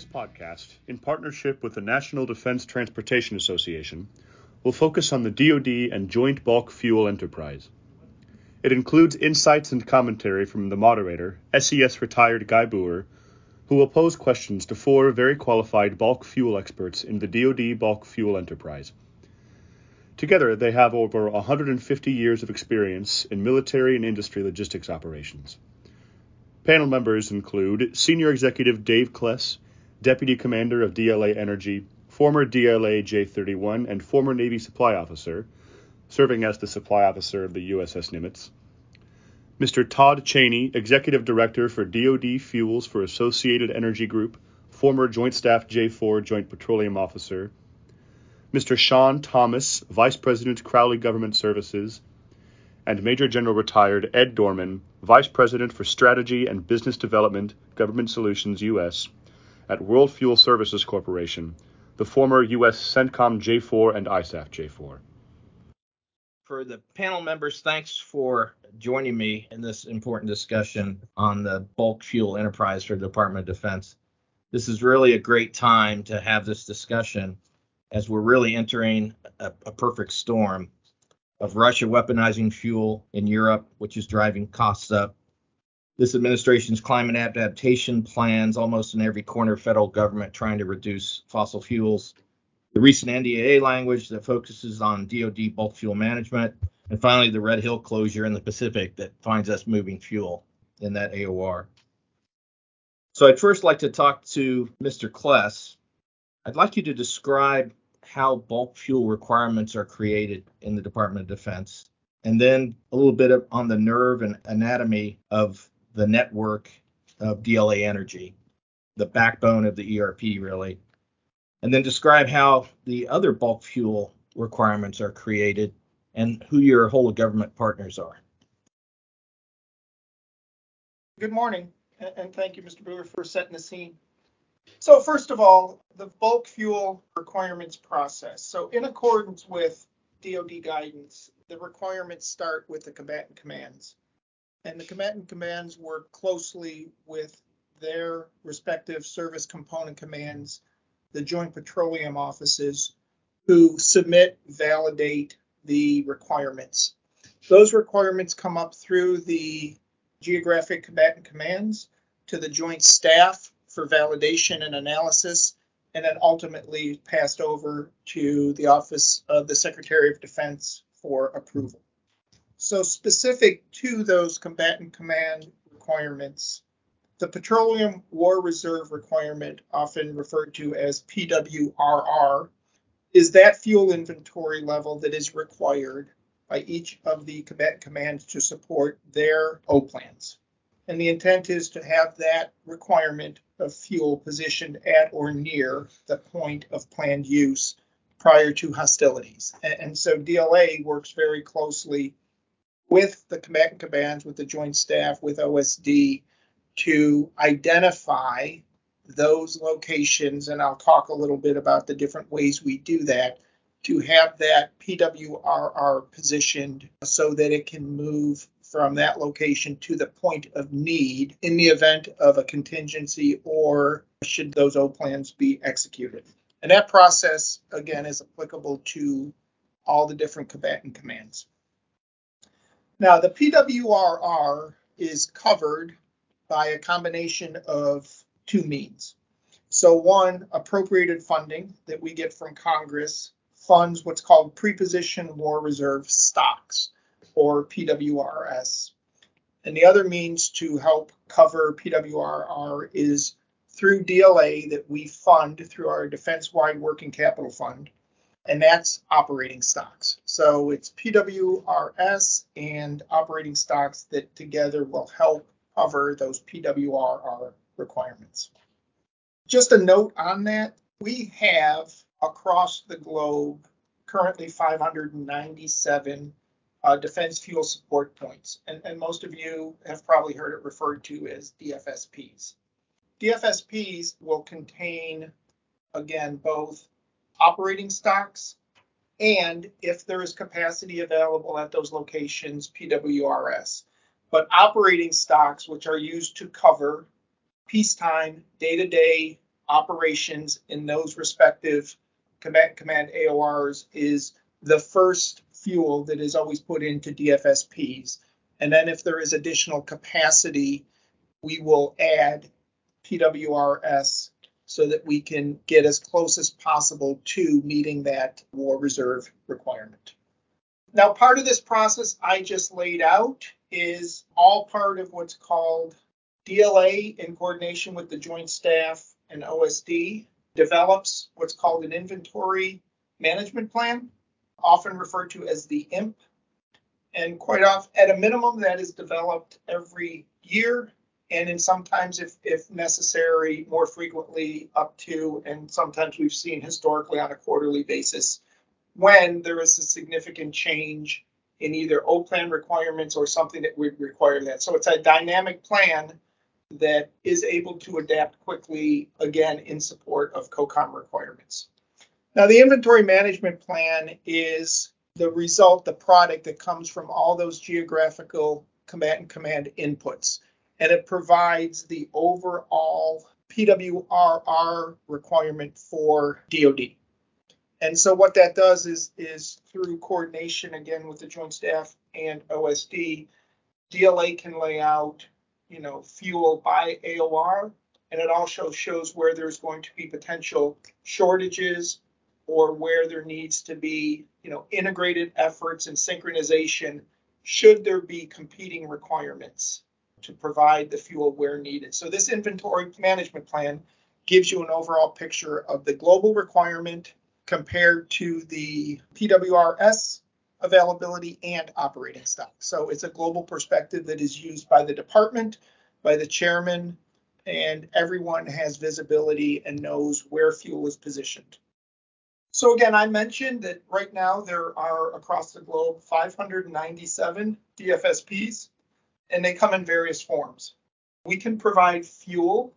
This podcast, in partnership with the National Defense Transportation Association, will focus on the DoD and Joint Bulk Fuel Enterprise. It includes insights and commentary from the moderator, SES retired Guy Boer, who will pose questions to four very qualified bulk fuel experts in the DoD Bulk Fuel Enterprise. Together, they have over 150 years of experience in military and industry logistics operations. Panel members include Senior Executive Dave Kless, Deputy Commander of DLA Energy, former DLA J-31, and former Navy Supply Officer, serving as the Supply Officer of the USS Nimitz. Mr. Todd Cheney, Executive Director for DoD Fuels for Associated Energy Group, former Joint Staff J-4 Joint Petroleum Officer. Mr. Sean Thomas, Vice President, Crowley Government Services, and Major General Retired Ed Dorman, Vice President for Strategy and Business Development, Government Solutions U.S. at World Fuel Services Corporation, the former U.S. CENTCOM J4 and ISAF J4. For the panel members, thanks for joining me in this important discussion on the bulk fuel enterprise for the Department of Defense. This is really a great time to have this discussion as we're really entering a perfect storm of Russia weaponizing fuel in Europe, which is driving costs up. This administration's climate adaptation plans almost in every corner of federal government trying to reduce fossil fuels. The recent NDAA language that focuses on DoD bulk fuel management. And finally, the Red Hill closure in the Pacific that finds us moving fuel in that AOR. So I'd first like to talk to Mr. Kless. I'd like you to describe how bulk fuel requirements are created in the Department of Defense, and then a little bit on the nerve and anatomy of the network of DLA Energy, the backbone of the ERP, really, and then describe how the other bulk fuel requirements are created and who your whole of government partners are. Good morning, and thank you, Mr. Boer, for setting the scene. So first of all, the bulk fuel requirements process. So in accordance with DoD guidance, the requirements start with the combatant commands. And the combatant commands work closely with their respective service component commands, the Joint Petroleum Offices, who submit, validate the requirements. Those requirements come up through the geographic combatant commands to the Joint Staff for validation and analysis, and then ultimately passed over to the Office of the Secretary of Defense for approval. So specific to those combatant command requirements, the Petroleum War Reserve requirement, often referred to as PWRR, is that fuel inventory level that is required by each of the combatant commands to support their O plans. And the intent is to have that requirement of fuel positioned at or near the point of planned use prior to hostilities. And so DLA works very closely with the combatant commands, with the Joint Staff, with OSD to identify those locations. And I'll talk a little bit about the different ways we do that to have that PWRR positioned so that it can move from that location to the point of need in the event of a contingency or should those O plans be executed. And that process, again, is applicable to all the different combatant commands. Now, the PWRR is covered by a combination of two means. So one, appropriated funding that we get from Congress funds what's called Preposition War Reserve stocks, or PWRS. And the other means to help cover PWRR is through DLA that we fund through our Defense-Wide Working Capital Fund, and that's operating stocks. So it's PWRS and operating stocks that together will help cover those PWRR requirements. Just a note on that, we have across the globe currently 597 defense fuel support points. And most of you have probably heard it referred to as DFSPs. DFSPs will contain, again, both operating stocks and, if there is capacity available at those locations, PWRS. But operating stocks, which are used to cover peacetime, day-to-day operations in those respective command AORs is the first fuel that is always put into DFSPs. And then if there is additional capacity, we will add PWRS so that we can get as close as possible to meeting that war reserve requirement. Now, part of this process I just laid out is all part of what's called DLA in coordination with the Joint Staff and OSD develops what's called an inventory management plan, often referred to as the IMP. And quite often, at a minimum, that is developed every year, and in sometimes, if necessary, more frequently up to, and sometimes we've seen historically on a quarterly basis, when there is a significant change in either O-plan requirements or something that would require that. So it's a dynamic plan that is able to adapt quickly, again, in support of COCOM requirements. Now, the inventory management plan is the result, the product that comes from all those geographical combatant command inputs. And it provides the overall PWRR requirement for DoD. And so what that does is through coordination, again, with the Joint Staff and OSD, DLA can lay out, fuel by AOR, and it also shows where there's going to be potential shortages or where there needs to be, integrated efforts and synchronization should there be competing requirements to provide the fuel where needed. So this inventory management plan gives you an overall picture of the global requirement compared to the PWRS availability and operating stock. So it's a global perspective that is used by the department, by the chairman, and everyone has visibility and knows where fuel is positioned. So again, I mentioned that right now there are across the globe 597 DFSPs, and they come in various forms. We can provide fuel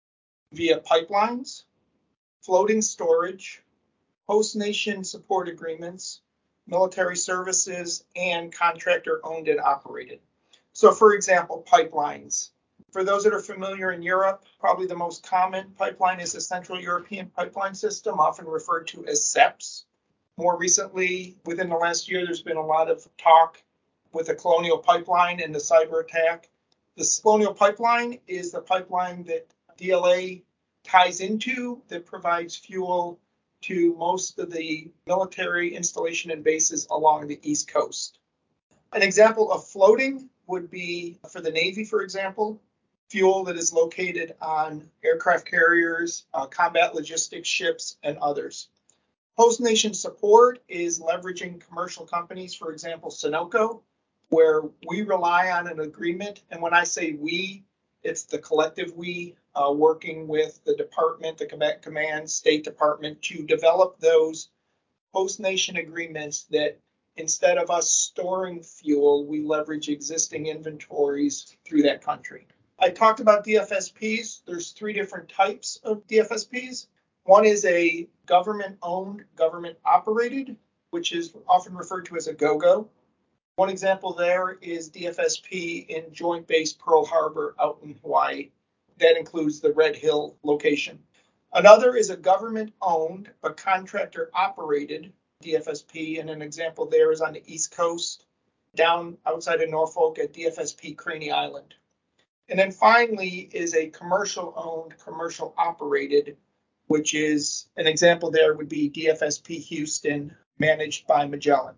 via pipelines, floating storage, host nation support agreements, military services, and contractor owned and operated. So for example, pipelines. For those that are familiar in Europe, probably the most common pipeline is the Central European Pipeline System, often referred to as CEPS. More recently, within the last year, there's been a lot of talk with the Colonial Pipeline and the cyber attack. The Colonial Pipeline is the pipeline that DLA ties into that provides fuel to most of the military installation and bases along the East Coast. An example of floating would be, for the Navy, for example, fuel that is located on aircraft carriers, combat logistics ships, and others. Host nation support is leveraging commercial companies, for example, Sunoco, where we rely on an agreement. And when I say we, it's the collective we, working with the department, the Combatant Command, State Department, to develop those host nation agreements that instead of us storing fuel, we leverage existing inventories through that country. I talked about DFSPs. There's 3 different types of DFSPs. One is a government-owned, government-operated, which is often referred to as a GOGO. One example there is DFSP in Joint Base Pearl Harbor out in Hawaii. That includes the Red Hill location. Another is a government-owned but contractor-operated DFSP, and an example there is on the East Coast, down outside of Norfolk at DFSP Craney Island. And then finally is a commercial-owned, commercial-operated, which is an example there would be DFSP Houston, managed by Magellan.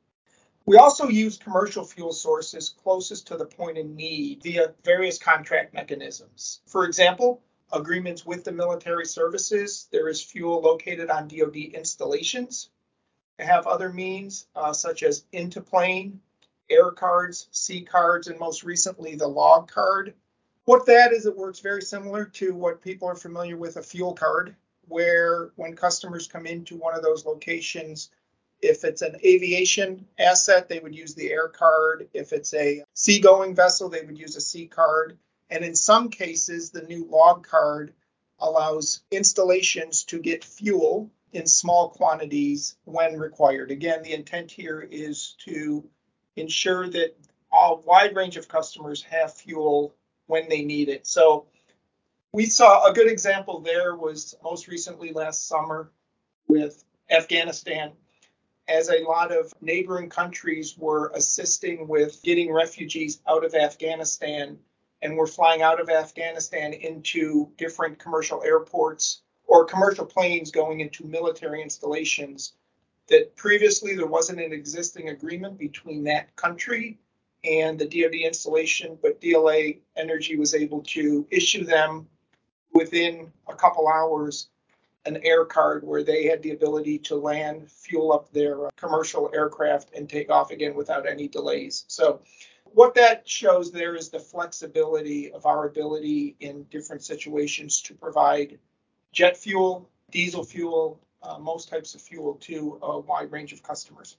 We also use commercial fuel sources closest to the point of need via various contract mechanisms. For example, agreements with the military services. There is fuel located on DoD installations. They have other means such as into-plane, air cards, sea cards, and most recently the log card. What that is, it works very similar to what people are familiar with, a fuel card, where when customers come into one of those locations, if it's an aviation asset, they would use the air card. If it's a seagoing vessel, they would use a sea card. And in some cases, the new log card allows installations to get fuel in small quantities when required. Again, the intent here is to ensure that a wide range of customers have fuel when they need it. So We saw a good example there was most recently last summer with Afghanistan, as a lot of neighboring countries were assisting with getting refugees out of Afghanistan and were flying out of Afghanistan into different commercial airports or commercial planes going into military installations, that previously there wasn't an existing agreement between that country and the DoD installation, but DLA Energy was able to issue them within a couple hours an air card where they had the ability to land, fuel up their commercial aircraft, and take off again without any delays. So what that shows there is the flexibility of our ability in different situations to provide jet fuel, diesel fuel, most types of fuel to a wide range of customers.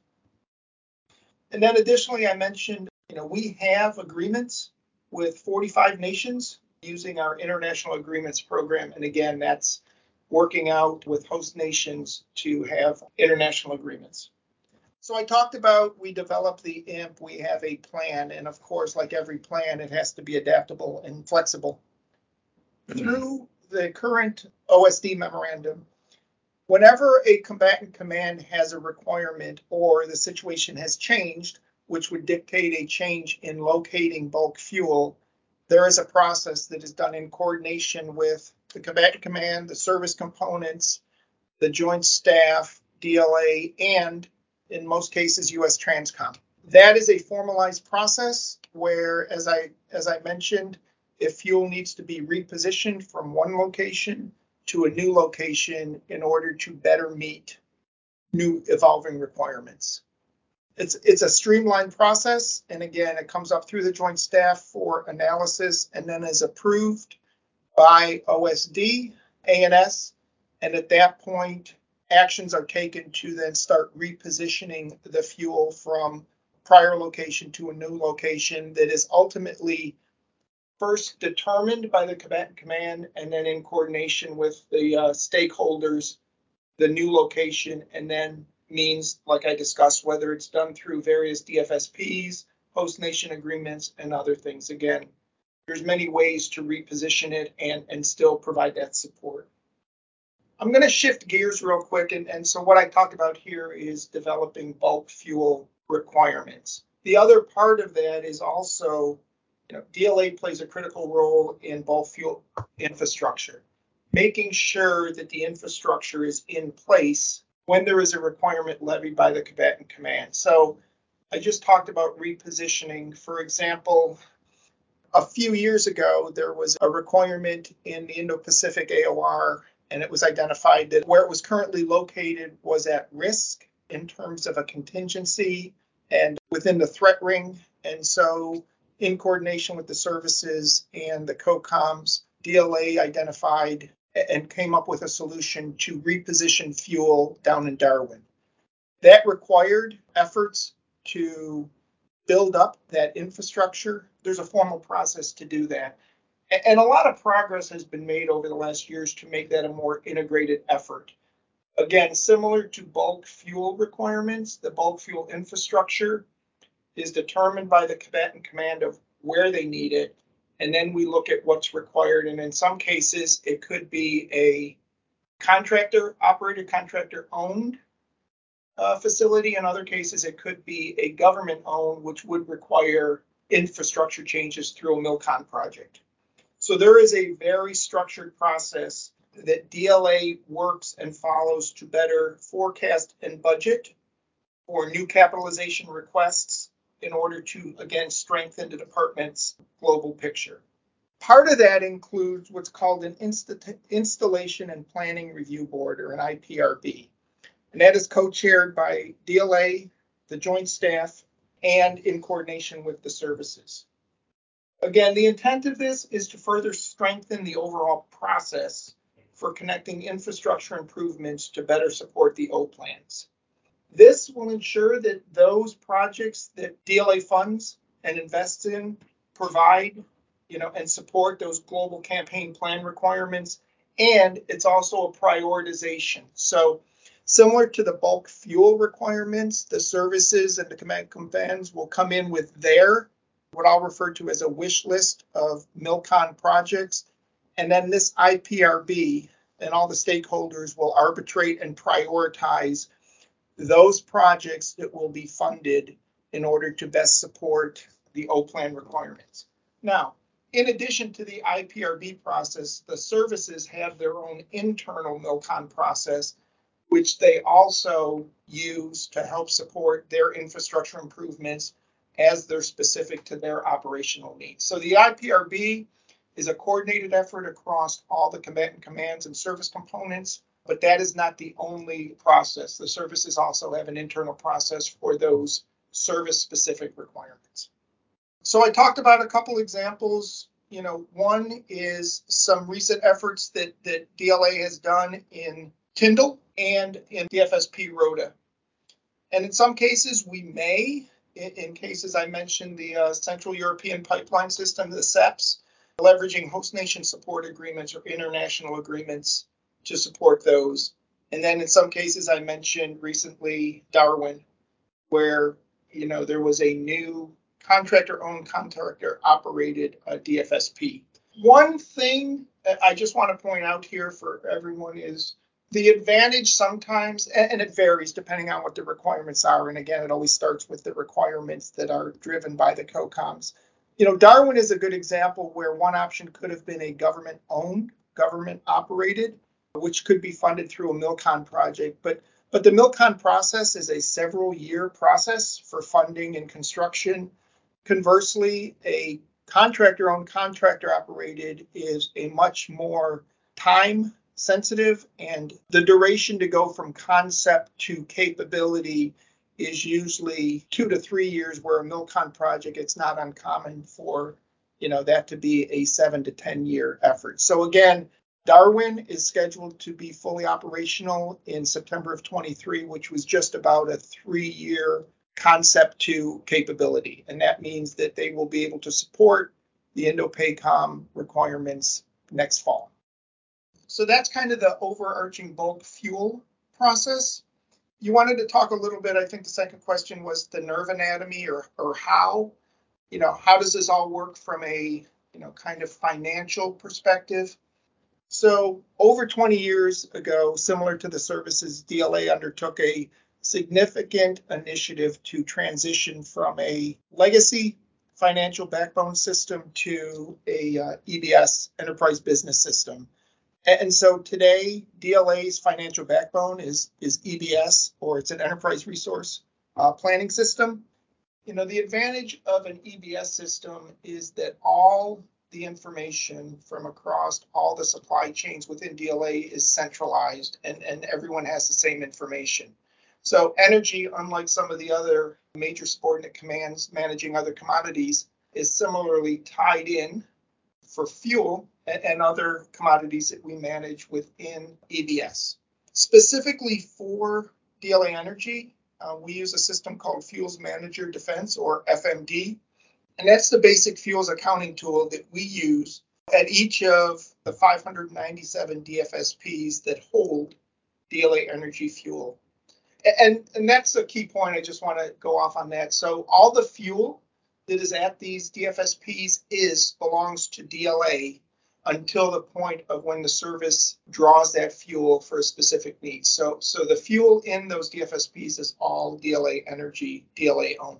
And then additionally, I mentioned, we have agreements with 45 nations using our international agreements program. And again, that's working out with host nations to have international agreements. So I talked about, we developed the IMP, we have a plan, and of course, like every plan, it has to be adaptable and flexible. Through the current OSD memorandum, whenever a combatant command has a requirement or the situation has changed, which would dictate a change in locating bulk fuel, there is a process that is done in coordination with the combatant command, the service components, the joint staff, DLA, and in most cases, US Transcom. That is a formalized process where, as I mentioned, if fuel needs to be repositioned from one location to a new location in order to better meet new evolving requirements. It's a streamlined process, and again, it comes up through the joint staff for analysis and then is approved by OSD, ANS, and at that point, actions are taken to then start repositioning the fuel from prior location to a new location that is ultimately first determined by the combatant command and then in coordination with the stakeholders, the new location, and then means, like I discussed, whether it's done through various DFSPs, host nation agreements, and other things. Again, there's many ways to reposition it and still provide that support. I'm going to shift gears real quick. And so what I talked about here is developing bulk fuel requirements. The other part of that is also, DLA plays a critical role in bulk fuel infrastructure, making sure that the infrastructure is in place when there is a requirement levied by the combatant command. So I just talked about repositioning. For example, a few years ago, there was a requirement in the Indo-Pacific AOR, and it was identified that where it was currently located was at risk in terms of a contingency and within the threat ring. And so in coordination with the services and the COCOMs, DLA identified and came up with a solution to reposition fuel down in Darwin. That required efforts to build up that infrastructure. There's a formal process to do that. And a lot of progress has been made over the last years to make that a more integrated effort. Again, similar to bulk fuel requirements, the bulk fuel infrastructure is determined by the combatant command of where they need it. And then we look at what's required. And in some cases, it could be a operated contractor owned facility. In other cases, it could be a government owned, which would require infrastructure changes through a MILCON project. So there is a very structured process that DLA works and follows to better forecast and budget for new capitalization requests in order to, again, strengthen the department's global picture. Part of that includes what's called an Installation and Planning Review Board, or an IPRB. And that is co-chaired by DLA, the Joint Staff, and in coordination with the services. Again, the intent of this is to further strengthen the overall process for connecting infrastructure improvements to better support the O plans. This will ensure that those projects that DLA funds and invests in provide, and support those global campaign plan requirements. And it's also a prioritization. So similar to the bulk fuel requirements, the services and the command commands will come in with their, what I'll refer to as a wish list of MILCON projects. And then this IPRB and all the stakeholders will arbitrate and prioritize those projects that will be funded in order to best support the O-Plan requirements. Now, in addition to the IPRB process, the services have their own internal MILCON process, which they also use to help support their infrastructure improvements as they're specific to their operational needs. So the IPRB is a coordinated effort across all the combatant commands and service components, but that is not the only process. The services also have an internal process for those service-specific requirements. So I talked about a couple examples. One is some recent efforts that DLA has done in Tyndall and in DFSP Rhoda. And in some cases, we may, in cases I mentioned the Central European Pipeline System, the CEPS, leveraging host nation support agreements or international agreements to support those. And then in some cases, I mentioned recently Darwin, where there was a new contractor-owned, contractor-operated DFSP. One thing that I just want to point out here for everyone is the advantage sometimes, and it varies depending on what the requirements are. And again, it always starts with the requirements that are driven by the COCOMs. Darwin is a good example where one option could have been a government-owned, government-operated, which could be funded through a MILCON project. But the MILCON process is a several-year process for funding and construction. Conversely, a contractor-owned, contractor-operated is a much more time-sensitive, and the duration to go from concept to capability is usually 2 to 3 years, where a MILCON project, it's not uncommon for that to be a 7 to 10 year effort. So again, Darwin is scheduled to be fully operational in September of 23, which was just about a 3-year concept to capability. And that means that they will be able to support the INDOPACOM requirements next fall. So that's kind of the overarching bulk fuel process. You wanted to talk a little bit, I think the second question was the nerve anatomy or how does this all work from a, kind of financial perspective? So over 20 years ago, similar to the services, DLA undertook a significant initiative to transition from a legacy financial backbone system to a EBS, enterprise business system. And so today, DLA's financial backbone is EBS, or it's an enterprise resource planning system. The advantage of an EBS system is that all the information from across all the supply chains within DLA is centralized, and everyone has the same information. So energy, unlike some of the other major subordinate commands managing other commodities, is similarly tied in for fuel and other commodities that we manage within EBS. Specifically for DLA Energy, we use a system called Fuels Manager Defense, or FMD, and that's the basic fuels accounting tool that we use at each of the 597 DFSPs that hold DLA Energy fuel. And that's a key point. I just want to go off on that. So all the fuel that is at these DFSPs belongs to DLA until the point of when the service draws that fuel for a specific need. So the fuel in those DFSPs is all DLA Energy, DLA owned.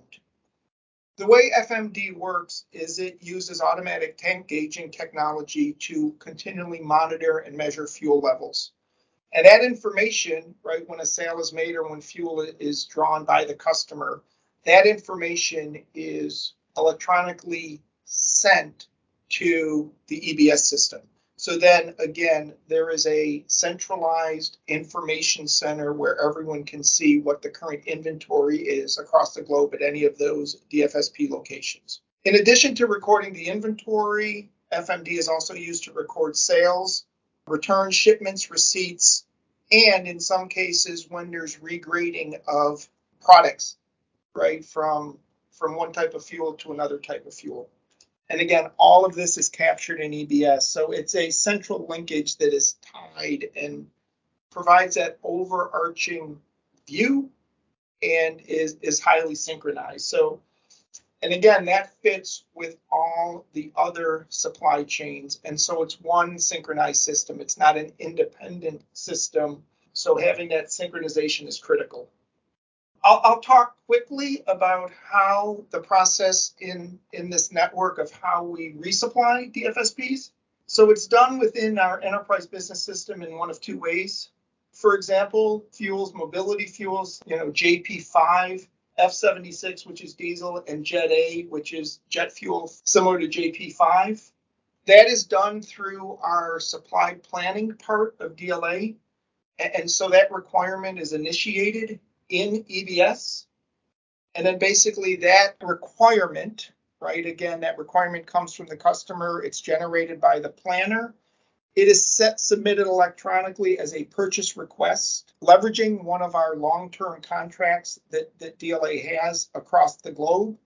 The way FMD works is it uses automatic tank gauging technology to continually monitor and measure fuel levels. And that information, right, when a sale is made or when fuel is drawn by the customer, that information is electronically sent to the EBS system. So then again, there is a centralized information center where everyone can see what the current inventory is across the globe at any of those DFSP locations. In addition to recording the inventory, FMD is also used to record sales, return shipments, receipts, and in some cases when there's regrading of products, right, from one type of fuel to another type of fuel. And again, all of this is captured in EBS. So it's a central linkage that is tied and provides that overarching view and is highly synchronized. So And again, that fits with all the other supply chains. And so it's one synchronized system. It's not an independent system. So having that synchronization is critical. I'll talk quickly about how the process in this network of how we resupply DFSPs. So it's done within our enterprise business system in one of two ways. For example, fuels, mobility fuels, JP5, F76, which is diesel, and Jet A, which is jet fuel, similar to JP5. That is done through our supply planning part of DLA. And so that requirement is initiated in EBS. And then basically that requirement, right, again, that requirement comes from the customer. It's generated by the planner. It is submitted electronically as a purchase request, leveraging one of our long-term contracts that DLA has across the globe.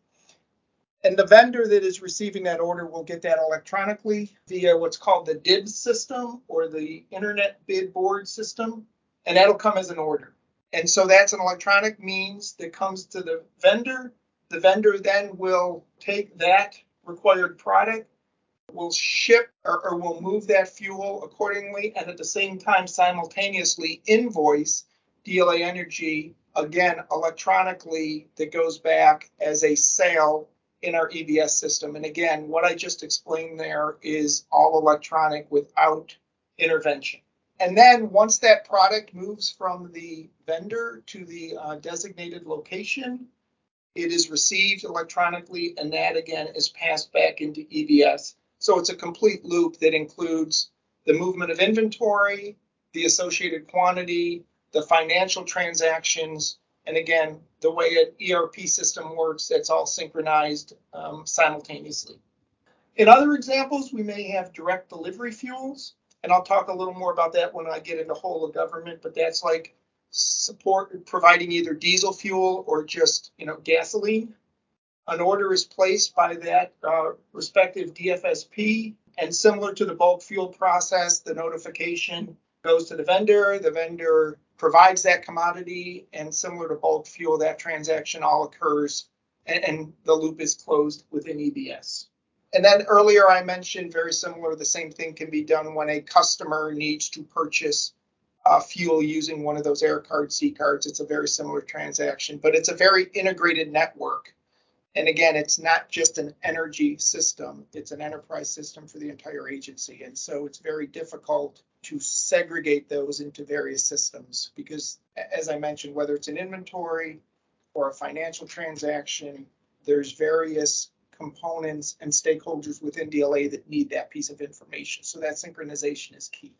And the vendor that is receiving that order will get that electronically via what's called the DIBS system or the Internet Bid Board system, and that'll come as an order. And so that's an electronic means that comes to the vendor. The vendor then will take that required product, will ship or will move that fuel accordingly, and at the same time simultaneously invoice DLA Energy, again, electronically, that goes back as a sale in our EBS system. And again, what I just explained there is all electronic without intervention. And then once that product moves from the vendor to the designated location, it is received electronically, and that again is passed back into EBS. So it's a complete loop that includes the movement of inventory, the associated quantity, the financial transactions, and again, the way an ERP system works, that's all synchronized simultaneously. In other examples, we may have direct delivery fuels, and I'll talk a little more about that when I get into whole of government, but that's like support providing either diesel fuel or just gasoline. An order is placed by that respective DFSP, and similar to the bulk fuel process, the notification goes to the vendor. The vendor provides that commodity, and similar to bulk fuel, that transaction all occurs, and the loop is closed within EBS. And then earlier I mentioned very similar, the same thing can be done when a customer needs to purchase fuel using one of those air card C cards. It's a very similar transaction, but it's a very integrated network. And again, it's not just an energy system, it's an enterprise system for the entire agency. And so it's very difficult to segregate those into various systems because, as I mentioned, whether it's an inventory or a financial transaction, there's various components and stakeholders within DLA that need that piece of information. So that synchronization is key.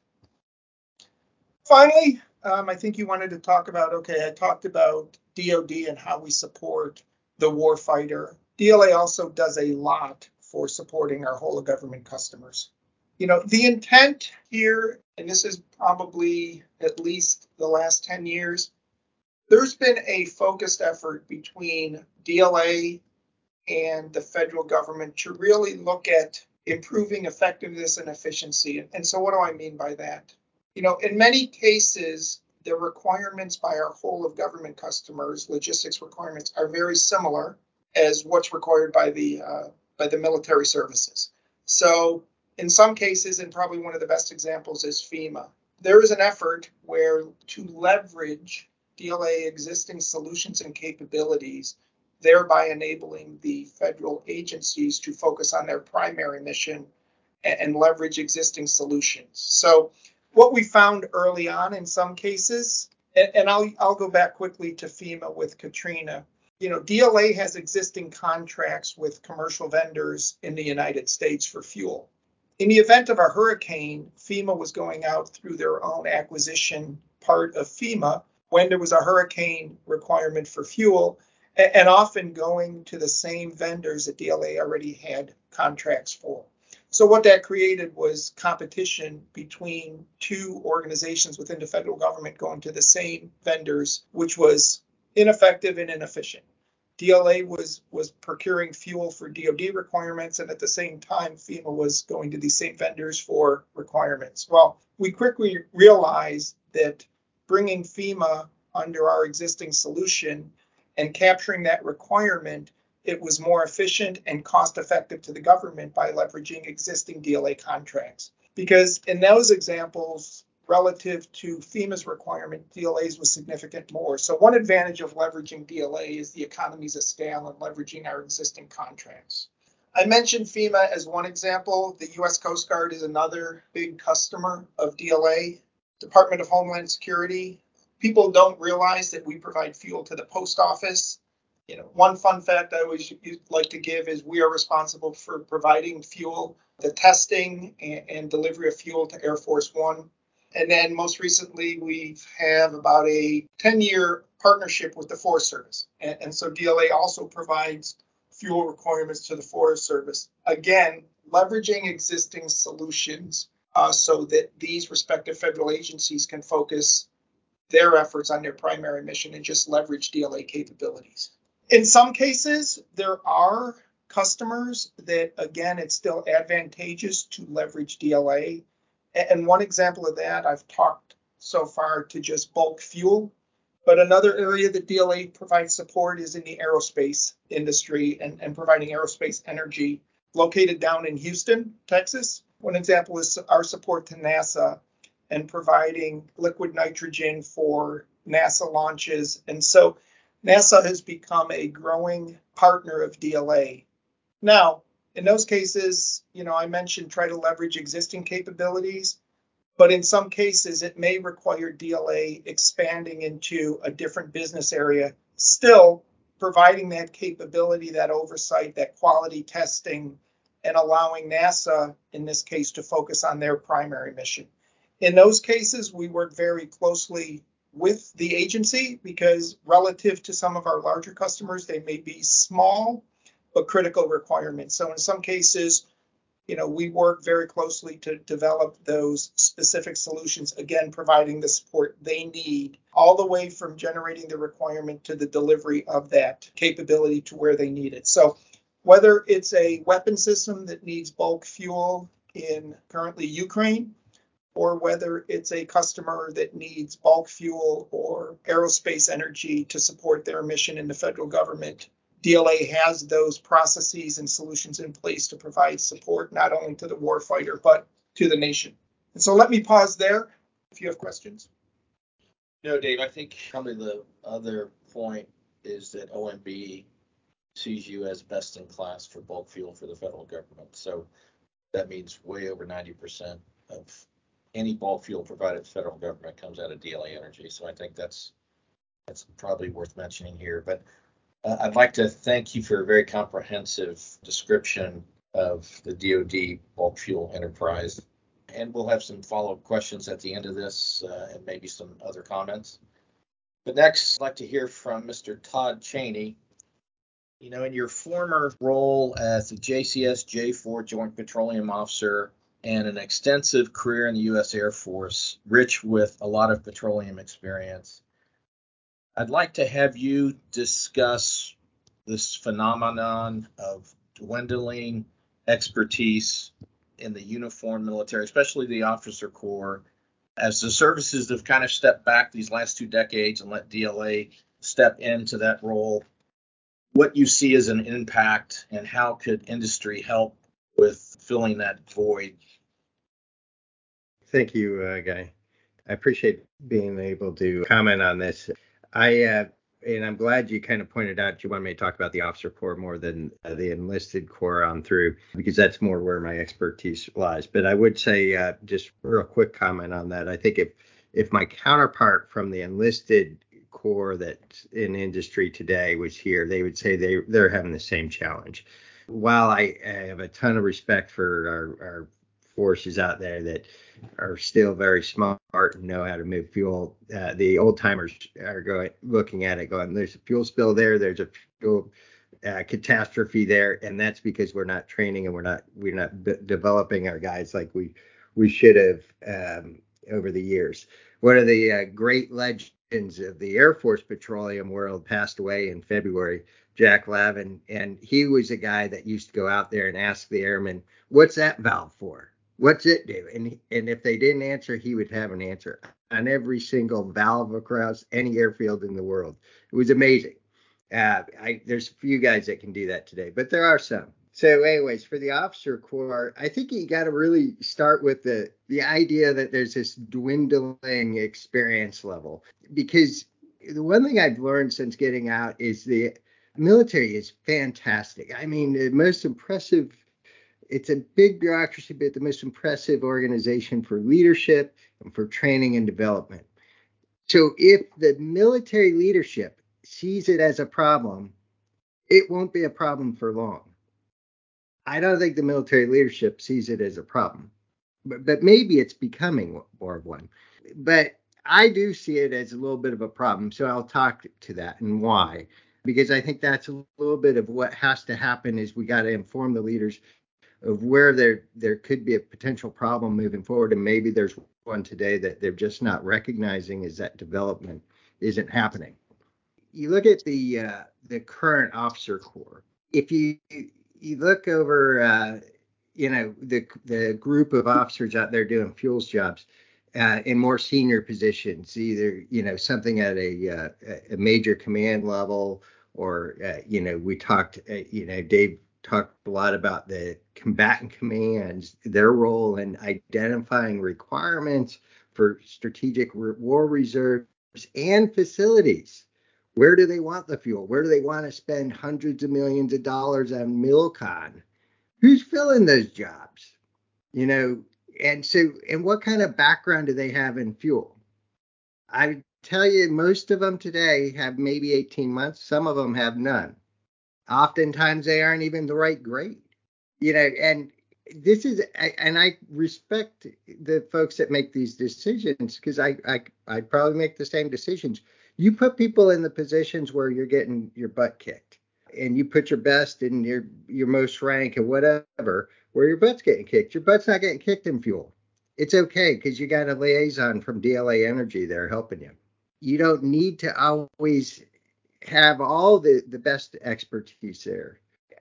Finally, I think you wanted to talk about, I talked about DoD and how we support the warfighter. DLA also does a lot for supporting our whole of government customers. The intent here, and this is probably at least the last 10 years, there's been a focused effort between DLA and the federal government to really look at improving effectiveness and efficiency. And so what do I mean by that? In many cases, the requirements by our whole of government customers, logistics requirements, are very similar as what's required by the military services. So in some cases, and probably one of the best examples is FEMA, there is an effort where to leverage DLA existing solutions and capabilities, thereby enabling the federal agencies to focus on their primary mission and leverage existing solutions. So what we found early on in some cases, and I'll go back quickly to FEMA with Katrina. DLA has existing contracts with commercial vendors in the United States for fuel. In the event of a hurricane, FEMA was going out through their own acquisition part of FEMA when there was a hurricane requirement for fuel, and often going to the same vendors that DLA already had contracts for. So what that created was competition between two organizations within the federal government going to the same vendors, which was ineffective and inefficient. DLA was procuring fuel for DoD requirements, and at the same time, FEMA was going to these same vendors for requirements. Well, we quickly realized that bringing FEMA under our existing solution and capturing that requirement it was more efficient and cost effective to the government by leveraging existing DLA contracts. Because in those examples, relative to FEMA's requirement, DLAs was significant more. So one advantage of leveraging DLA is the economies of scale and leveraging our existing contracts. I mentioned FEMA as one example. The U.S. Coast Guard is another big customer of DLA. Department of Homeland Security. People don't realize that we provide fuel to the post office. One fun fact I always like to give is we are responsible for providing fuel, the testing and delivery of fuel to Air Force One. And then most recently, we have about a 10-year partnership with the Forest Service. And so DLA also provides fuel requirements to the Forest Service. Again, leveraging existing solutions so that these respective federal agencies can focus their efforts on their primary mission and just leverage DLA capabilities. In some cases, there are customers that, again, it's still advantageous to leverage DLA. And one example of that, I've talked so far to just bulk fuel. But another area that DLA provides support is in the aerospace industry and providing aerospace energy located down in Houston, Texas. One example is our support to NASA and providing liquid nitrogen for NASA launches. And so NASA has become a growing partner of DLA. Now, in those cases, I mentioned try to leverage existing capabilities, but in some cases it may require DLA expanding into a different business area, still providing that capability, that oversight, that quality testing, and allowing NASA, in this case, to focus on their primary mission. In those cases, we work very closely with the agency because relative to some of our larger customers, they may be small but critical requirements. So in some cases, we work very closely to develop those specific solutions, again, providing the support they need all the way from generating the requirement to the delivery of that capability to where they need it. So whether it's a weapon system that needs bulk fuel in currently Ukraine, or whether it's a customer that needs bulk fuel or aerospace energy to support their mission in the federal government, DLA has those processes and solutions in place to provide support not only to the warfighter, but to the nation. And so let me pause there if you have questions. No, Dave, I think probably the other point is that OMB sees you as best in class for bulk fuel for the federal government. So that means way over 90% of any bulk fuel provided to the federal government comes out of DLA Energy. So I think that's probably worth mentioning here. But I'd like to thank you for a very comprehensive description of the DoD bulk fuel enterprise. And we'll have some follow-up questions at the end of this and maybe some other comments. But next, I'd like to hear from Mr. Todd Cheney. In your former role as the JCS J4 Joint Petroleum Officer and an extensive career in the U.S. Air Force, rich with a lot of petroleum experience, I'd like to have you discuss this phenomenon of dwindling expertise in the uniformed military, especially the officer corps, as the services have kind of stepped back these last 2 decades and let DLA step into that role. What you see as an impact and how could industry help with filling that void? Thank you, Guy. I appreciate being able to comment on this. And I'm glad you kind of pointed out you want me to talk about the officer corps more than the enlisted corps on through, because that's more where my expertise lies. But I would say just real quick comment on that. I think if my counterpart from the enlisted corps that's in industry today was here, they would say they're having the same challenge. While I have a ton of respect for our forces out there that are still very smart and know how to move fuel, the old timers are looking at it going, there's a fuel spill there, there's a fuel catastrophe there, and that's because we're not training and we're not developing our guys like we should have over the years. One of the great legends of the Air Force petroleum world passed away in February, Jack Lavin, and he was a guy that used to go out there and ask the airmen, what's that valve for? What's it do? And if they didn't answer, he would have an answer on every single valve across any airfield in the world. It was amazing. There's a few guys that can do that today, but there are some. So, anyways, for the officer corps, I think you got to really start with the idea that there's this dwindling experience level, because the one thing I've learned since getting out is the military is fantastic. I mean, the most impressive. It's a big bureaucracy, but the most impressive organization for leadership and for training and development. So, if the military leadership sees it as a problem, it won't be a problem for long. I don't think the military leadership sees it as a problem, but maybe it's becoming more of one. But I do see it as a little bit of a problem. So I'll talk to that and why. Because I think that's a little bit of what has to happen is we got to inform the leaders of where there could be a potential problem moving forward. And maybe there's one today that they're just not recognizing is that development isn't happening. You look at the current officer corps. If you look over, the group of officers out there doing fuels jobs in more senior positions, either something at a major command level, or we talked, Dave talked a lot about the combatant commands, their role in identifying requirements for strategic war reserves and facilities. Where do they want the fuel? Where do they want to spend hundreds of millions of dollars on MilCon? Who's filling those jobs? And what kind of background do they have in fuel? I tell you, most of them today have maybe 18 months. Some of them have none. Oftentimes they aren't even the right grade. And I respect the folks that make these decisions, because I'd probably make the same decisions. You put people in the positions where you're getting your butt kicked, and you put your best in your most rank and whatever, where your butt's getting kicked. Your butt's not getting kicked in fuel. It's okay, because you got a liaison from DLA Energy there helping you. You don't need to always have all the best expertise there.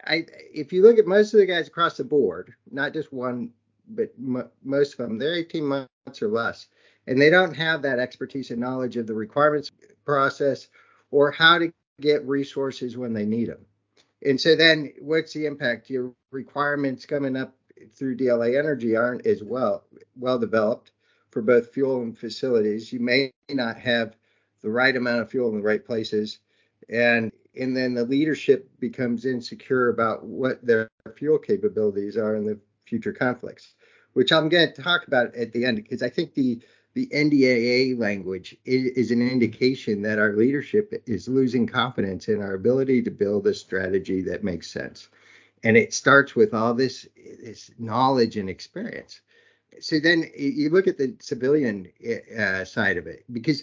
If you look at most of the guys across the board, not just one, but most of them, they're 18 months or less, and they don't have that expertise and knowledge of the requirements process or how to get resources when they need them. And so then what's the impact? Your requirements coming up through DLA Energy aren't as well developed for both fuel and facilities. You may not have the right amount of fuel in the right places, and then the leadership becomes insecure about what their fuel capabilities are in the future conflicts, which I'm going to talk about at the end, because I think the NDAA language is an indication that our leadership is losing confidence in our ability to build a strategy that makes sense. And it starts with all this knowledge and experience. So then you look at the civilian side of it, because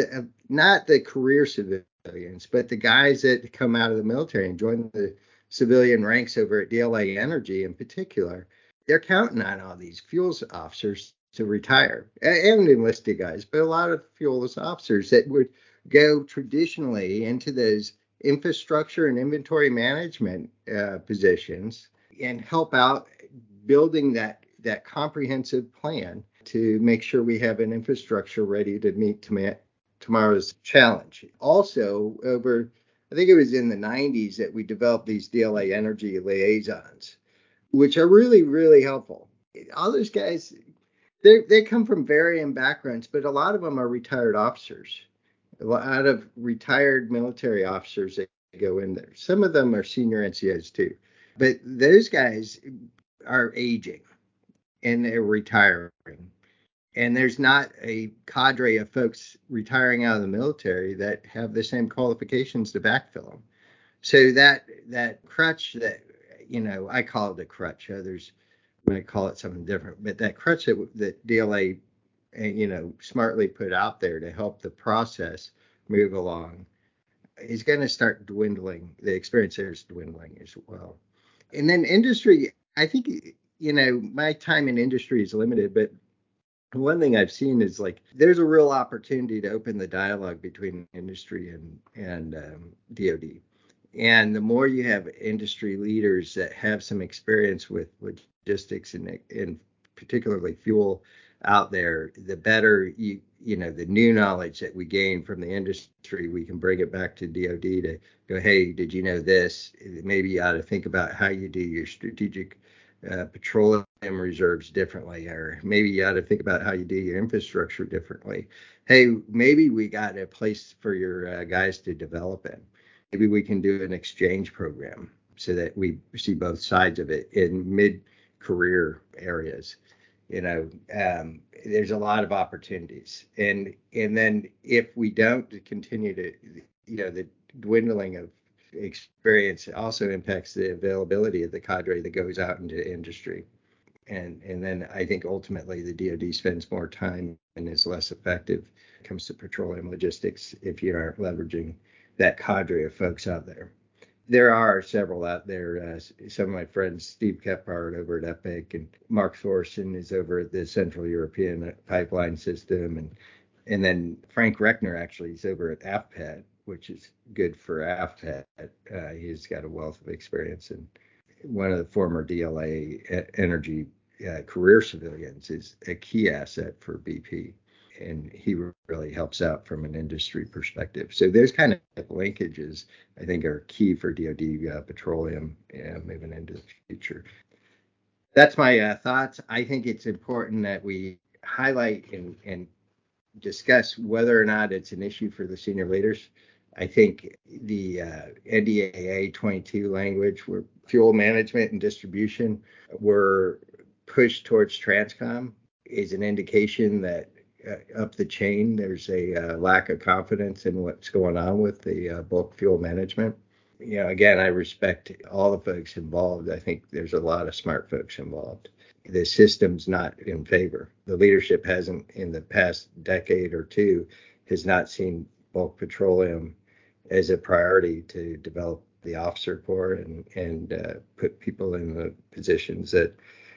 not the career civilians, but the guys that come out of the military and join the civilian ranks over at DLA Energy in particular, they're counting on all these fuels officers to retire, and enlisted guys, but a lot of fuels officers that would go traditionally into those infrastructure and inventory management positions and help out building that comprehensive plan to make sure we have an infrastructure ready to meet tomorrow's challenge. Also, I think it was in the 90s that we developed these DLA Energy liaisons, which are really, really helpful. All those guys, they come from varying backgrounds, but a lot of them are retired officers. A lot of retired military officers that go in there. Some of them are senior NCOs too, but those guys are aging and they're retiring. And there's not a cadre of folks retiring out of the military that have the same qualifications to backfill them. So that crutch that, I call it a crutch. Others might call it something different. But that crutch that DLA, smartly put out there to help the process move along is going to start dwindling. The experience there is dwindling as well. And then industry, I think, my time in industry is limited, but one thing I've seen is there's a real opportunity to open the dialogue between industry and DoD. And the more you have industry leaders that have some experience with logistics and particularly fuel out there, the better the new knowledge that we gain from the industry, we can bring it back to DoD to go, hey, did you know this? Maybe you ought to think about how you do your strategic petroleum reserves differently, or maybe you ought to think about how you do your infrastructure differently. Hey, maybe we got a place for your guys to develop in. Maybe we can do an exchange program so that we see both sides of it in mid-career areas. There's a lot of opportunities, and then if we don't continue to, the dwindling of experience also impacts the availability of the cadre that goes out into industry. And then I think ultimately the DoD spends more time and is less effective when it comes to petroleum logistics if you aren't leveraging that cadre of folks out there. There are several out there. Some of my friends, Steve Kephart over at EPIC, and Mark Thorson is over at the Central European Pipeline System, and then Frank Reckner actually is over at AFPAD, which is good for AFPAD. He's got a wealth of experience, and one of the former DLA energy career civilians is a key asset for BP, and he really helps out from an industry perspective. So there's kind of linkages I think are key for DoD petroleum moving into the future. That's my thoughts. I think it's important that we highlight and discuss whether or not it's an issue for the senior leaders. I think the NDAA 22 language, where fuel management and distribution were pushed towards Transcom, is an indication that up the chain there's a lack of confidence in what's going on with the bulk fuel management. Again, I respect all the folks involved. I think there's a lot of smart folks involved. The system's not in favor. The leadership hasn't, in the past decade or two, has not seen bulk petroleum as a priority to develop the officer corps and put people in the positions that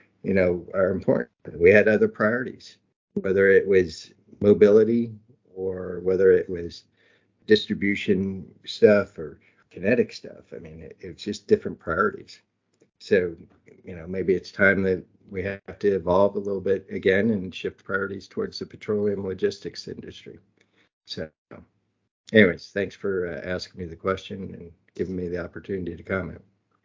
are important. We had other priorities, whether it was mobility or whether it was distribution stuff or kinetic stuff. I mean, it's just different priorities. So, maybe it's time that we have to evolve a little bit again and shift priorities towards the petroleum logistics industry. So, anyways, thanks for asking me the question and giving me the opportunity to comment.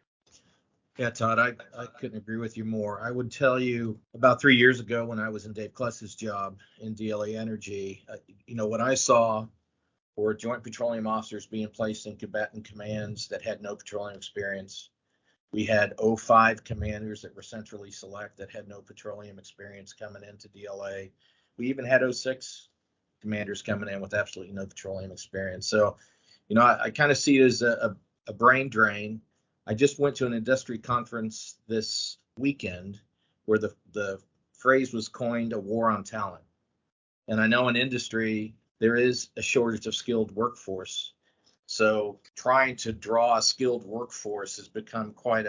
Yeah, Todd, I couldn't agree with you more. I would tell you about 3 years ago when I was in Dave Kless's job in DLA Energy, what I saw were joint petroleum officers being placed in combatant commands that had no petroleum experience. We had 05 commanders that were centrally select that had no petroleum experience coming into DLA. We even had 06 commanders coming in with absolutely no petroleum experience. So, I kind of see it as a brain drain. I just went to an industry conference this weekend where the phrase was coined, a war on talent. And I know in industry, there is a shortage of skilled workforce. So trying to draw a skilled workforce has become quite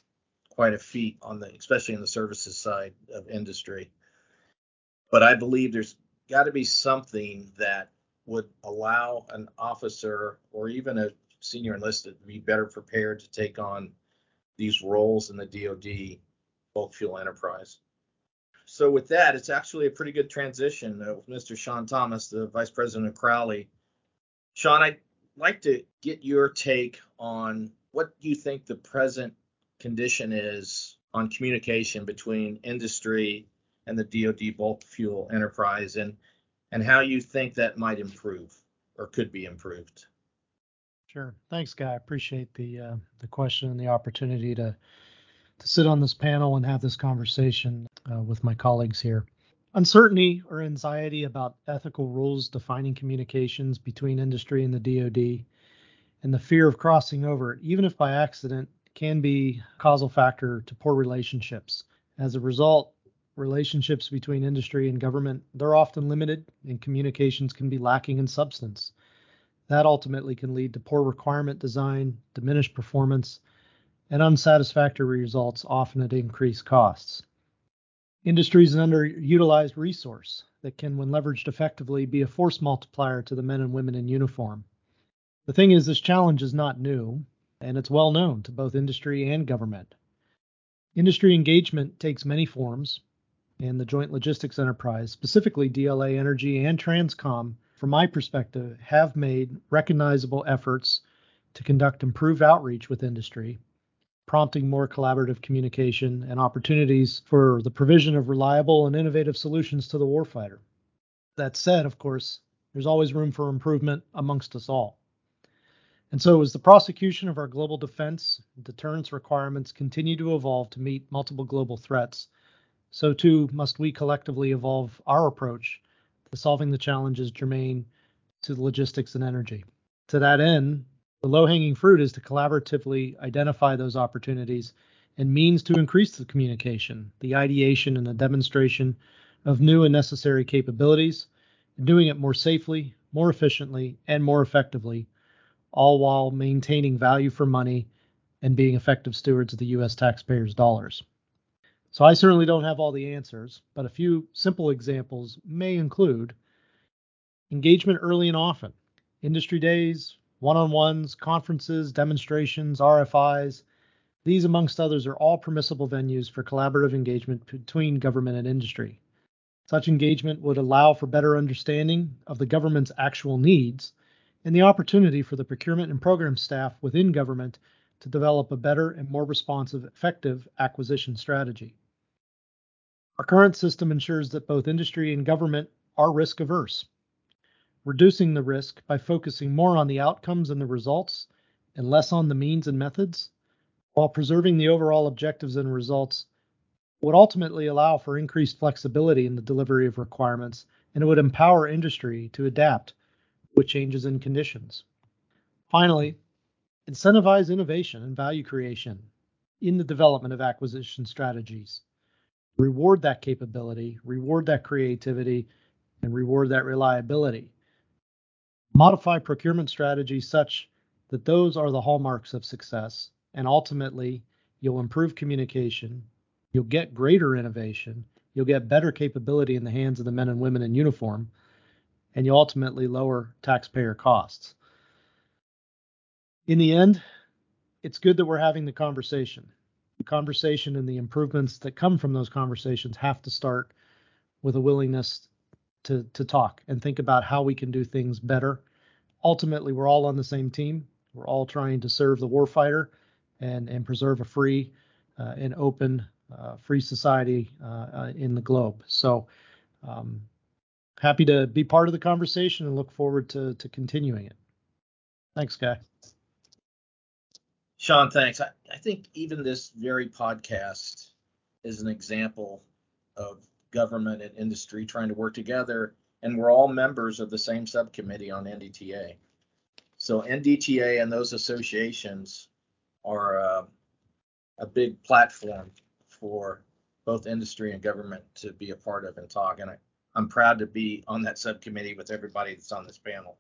a feat especially in the services side of industry. But I believe there's got to be something that would allow an officer or even a senior enlisted to be better prepared to take on these roles in the DoD bulk fuel enterprise. So with that, it's actually a pretty good transition with Mr. Sean Thomas, the Vice President of Crowley. Sean, I'd like to get your take on what you think the present condition is on communication between industry and the DoD bulk fuel enterprise, and how you think that might improve or could be improved. Sure. Thanks, Guy. I appreciate the question and the opportunity to sit on this panel and have this conversation with my colleagues here. Uncertainty or anxiety about ethical rules defining communications between industry and the DoD, and the fear of crossing over, even if by accident, can be a causal factor to poor relationships. As a result, relationships between industry and government, they're often limited, and communications can be lacking in substance. That ultimately can lead to poor requirement design, diminished performance, and unsatisfactory results, often at increased costs. Industry is an underutilized resource that can, when leveraged effectively, be a force multiplier to the men and women in uniform. The thing is, this challenge is not new, and it's well known to both industry and government. Industry engagement takes many forms, and the Joint Logistics Enterprise, specifically DLA Energy and Transcom, from my perspective, have made recognizable efforts to conduct improved outreach with industry, prompting more collaborative communication and opportunities for the provision of reliable and innovative solutions to the warfighter. That said, of course, there's always room for improvement amongst us all. And so as the prosecution of our global defense and deterrence requirements continue to evolve to meet multiple global threats, so too must we collectively evolve our approach to solving the challenges germane to logistics and energy. To that end, the low-hanging fruit is to collaboratively identify those opportunities and means to increase the communication, the ideation, and the demonstration of new and necessary capabilities, and doing it more safely, more efficiently, and more effectively, all while maintaining value for money and being effective stewards of the U.S. taxpayers' dollars. So I certainly don't have all the answers, but a few simple examples may include engagement early and often, industry days, one-on-ones, conferences, demonstrations, RFIs. These, amongst others, are all permissible venues for collaborative engagement between government and industry. Such engagement would allow for better understanding of the government's actual needs and the opportunity for the procurement and program staff within government to develop a better and more responsive, effective acquisition strategy. Our current system ensures that both industry and government are risk averse, reducing the risk by focusing more on the outcomes and the results and less on the means and methods, while preserving the overall objectives and results, would ultimately allow for increased flexibility in the delivery of requirements, and it would empower industry to adapt with changes in conditions. Finally, incentivize innovation and value creation in the development of acquisition strategies. Reward that capability, reward that creativity, and reward that reliability. Modify procurement strategies such that those are the hallmarks of success, and ultimately you'll improve communication, you'll get greater innovation, you'll get better capability in the hands of the men and women in uniform, and you'll ultimately lower taxpayer costs. In the end, it's good that we're having the conversation. The conversation and the improvements that come from those conversations have to start with a willingness to talk and think about how we can do things better. Ultimately, we're all on the same team. We're all trying to serve the warfighter and preserve a free and open, free society in the globe. So happy to be part of the conversation and look forward to continuing it. Thanks, Guy. Sean, thanks. I think even this very podcast is an example of government and industry trying to work together, and we're all members of the same subcommittee on NDTA. So NDTA and those associations are a big platform for both industry and government to be a part of and talk. And I'm proud to be on that subcommittee with everybody that's on this panel.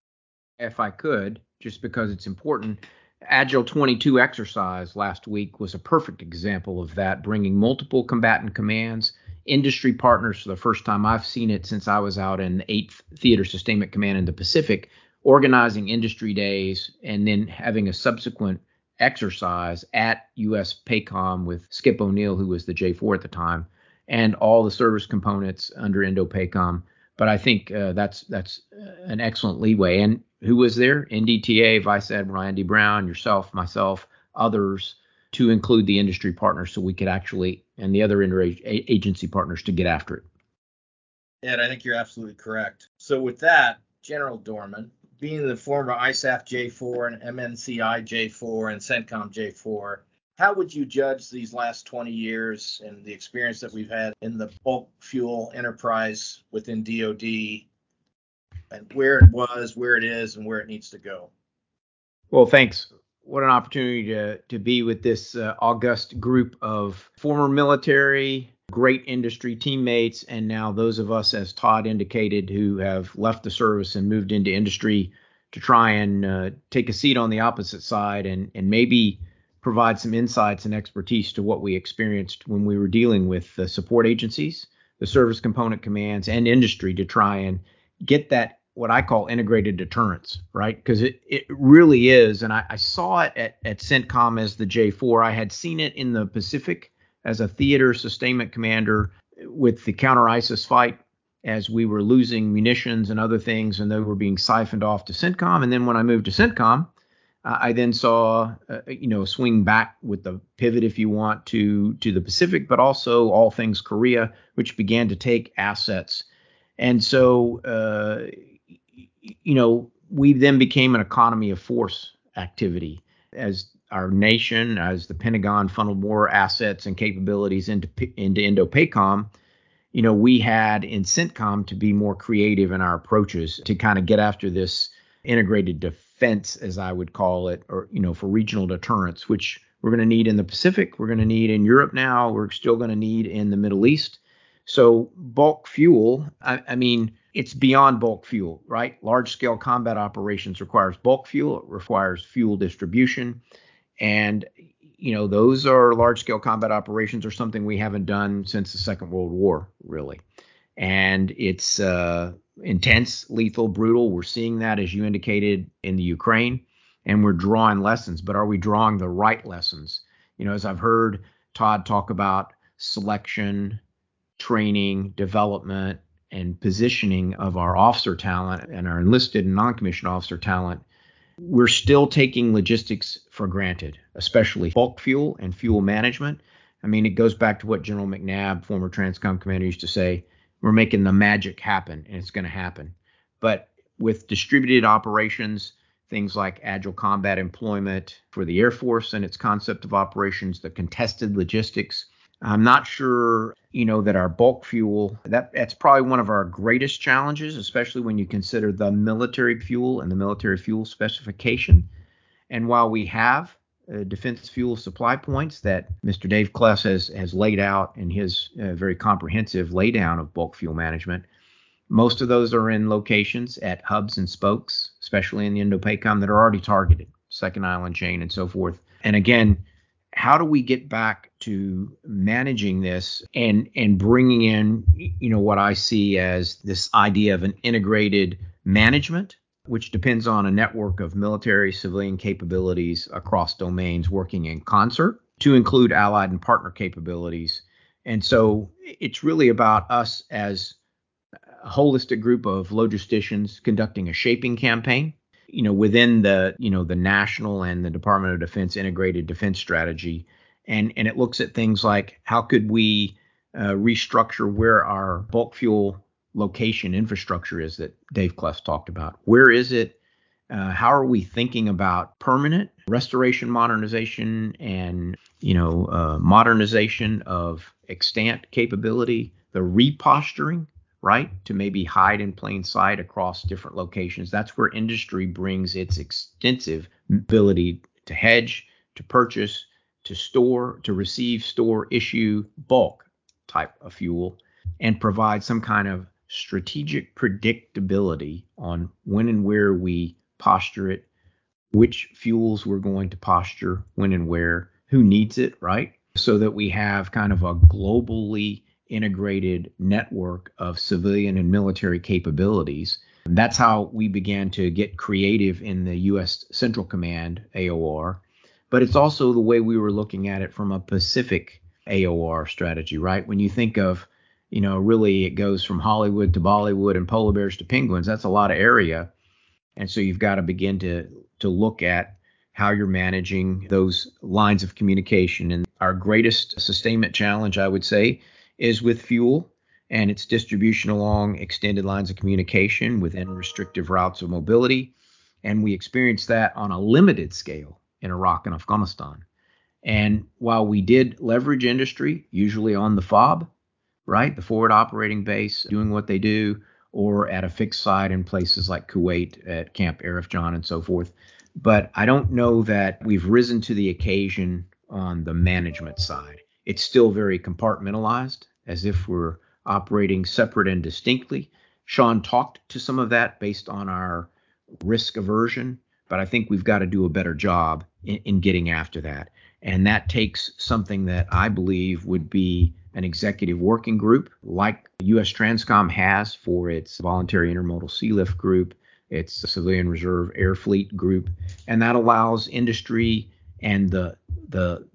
If I could, just because it's important, Agile 22 exercise last week was a perfect example of that, bringing multiple combatant commands, industry partners for the first time I've seen it since I was out in the 8th Theater Sustainment Command in the Pacific, organizing industry days and then having a subsequent exercise at US PACOM with Skip O'Neill, who was the J4 at the time, and all the service components under Indo-PACOM. But I think that's an excellent leeway. And who was there? NDTA, Vice Admiral Andy Brown, yourself, myself, others, to include the industry partners so we could actually, and the other interagency partners, to get after it. Ed, I think you're absolutely correct. So with that, General Dorman, being the former ISAF J4 and MNCI J4 and CENTCOM J4, how would you judge these last 20 years and the experience that we've had in the bulk fuel enterprise within DoD, and where it was, where it is, and where it needs to go? Well, thanks. What an opportunity to be with this august group of former military, great industry teammates, and now those of us, as Todd indicated, who have left the service and moved into industry to try and take a seat on the opposite side and maybe provide some insights and expertise to what we experienced when we were dealing with the support agencies, the service component commands, and industry to try and get that, what I call integrated deterrence, right? Because it really is. And I saw it at CENTCOM as the J4. I had seen it in the Pacific as a theater sustainment commander with the counter ISIS fight, as we were losing munitions and other things, and they were being siphoned off to CENTCOM. And then when I moved to CENTCOM, I then saw, a swing back with the pivot, if you want, to the Pacific, but also all things Korea, which began to take assets. And so, we then became an economy of force activity as our nation, as the Pentagon funneled more assets and capabilities into INDOPACOM. We had in CENTCOM to be more creative in our approaches to kind of get after this integrated defense, as I would call it, or, for regional deterrence, which we're going to need in the Pacific, we're going to need in Europe now, we're still going to need in the Middle East. So bulk fuel, I mean, it's beyond bulk fuel, right? Large scale combat operations requires bulk fuel, it requires fuel distribution. And, those are large scale combat operations are something we haven't done since the Second World War, really. And it's intense, lethal, brutal. We're seeing that, as you indicated, in the Ukraine, and we're drawing lessons. But are we drawing the right lessons? As I've heard Todd talk about selection, training, development, and positioning of our officer talent and our enlisted and non-commissioned officer talent, we're still taking logistics for granted, especially bulk fuel and fuel management. I mean, it goes back to what General McNabb, former TRANSCOM commander, used to say: we're making the magic happen, and it's going to happen. But with distributed operations, things like agile combat employment for the Air Force and its concept of operations, the contested logistics, I'm not sure, that our bulk fuel, that's probably one of our greatest challenges, especially when you consider the military fuel and the military fuel specification. And while we have defense fuel supply points that Mr. Dave Kless has laid out in his very comprehensive laydown of bulk fuel management, most of those are in locations at hubs and spokes, especially in the INDOPACOM, that are already targeted, second island chain and so forth. And again, how do we get back to managing this and bringing in, what I see as this idea of an integrated management, which depends on a network of military, civilian capabilities across domains working in concert to include allied and partner capabilities. And so it's really about us as a holistic group of logisticians conducting a shaping campaign, within the national and the Department of Defense integrated defense strategy. And it looks at things like, how could we restructure where our bulk fuel location infrastructure is that Dave Kless talked about? Where is it? How are we thinking about permanent restoration, modernization, and, modernization of extant capability, the reposturing, right, to maybe hide in plain sight across different locations? That's where industry brings its extensive ability to hedge, to purchase, to store, to receive, store, issue bulk type of fuel, and provide some kind of strategic predictability on when and where we posture it, which fuels we're going to posture, when and where, who needs it, right? So that we have kind of a globally integrated network of civilian and military capabilities. And that's how we began to get creative in the U.S. Central Command AOR. But it's also the way we were looking at it from a Pacific AOR strategy, right? When you think of, really it goes from Hollywood to Bollywood and polar bears to penguins. That's a lot of area. And so you've got to begin to look at how you're managing those lines of communication. And our greatest sustainment challenge, I would say, is with fuel and its distribution along extended lines of communication within restrictive routes of mobility. And we experienced that on a limited scale in Iraq and Afghanistan. And while we did leverage industry, usually on the FOB, right, the forward operating base, doing what they do, or at a fixed site in places like Kuwait at Camp Arif John and so forth. But I don't know that we've risen to the occasion on the management side. It's still very compartmentalized, as if we're operating separate and distinctly. Sean talked to some of that based on our risk aversion, but I think we've got to do a better job in getting after that. And that takes something that I believe would be an executive working group like U.S. TRANSCOM has for its voluntary intermodal sea lift group, its civilian reserve air fleet group. And that allows industry and the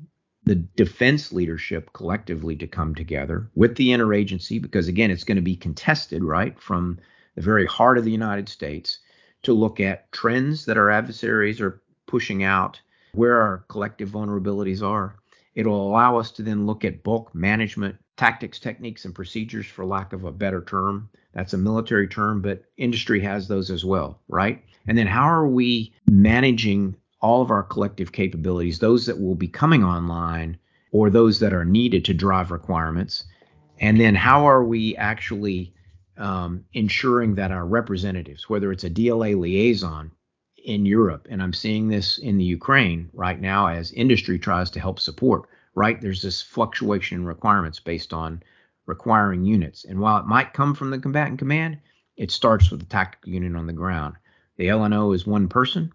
the defense leadership collectively to come together with the interagency, because again, it's going to be contested, right, from the very heart of the United States, to look at trends that our adversaries are pushing out, where our collective vulnerabilities are. It'll allow us to then look at bulk management tactics, techniques, and procedures, for lack of a better term. That's a military term, but industry has those as well, right? And then how are we managing all of our collective capabilities, those that will be coming online or those that are needed to drive requirements? And then how are we actually ensuring that our representatives, whether it's a DLA liaison in Europe, and I'm seeing this in the Ukraine right now as industry tries to help support, right? There's this fluctuation in requirements based on requiring units. And while it might come from the combatant command, it starts with the tactical unit on the ground. The LNO is one person.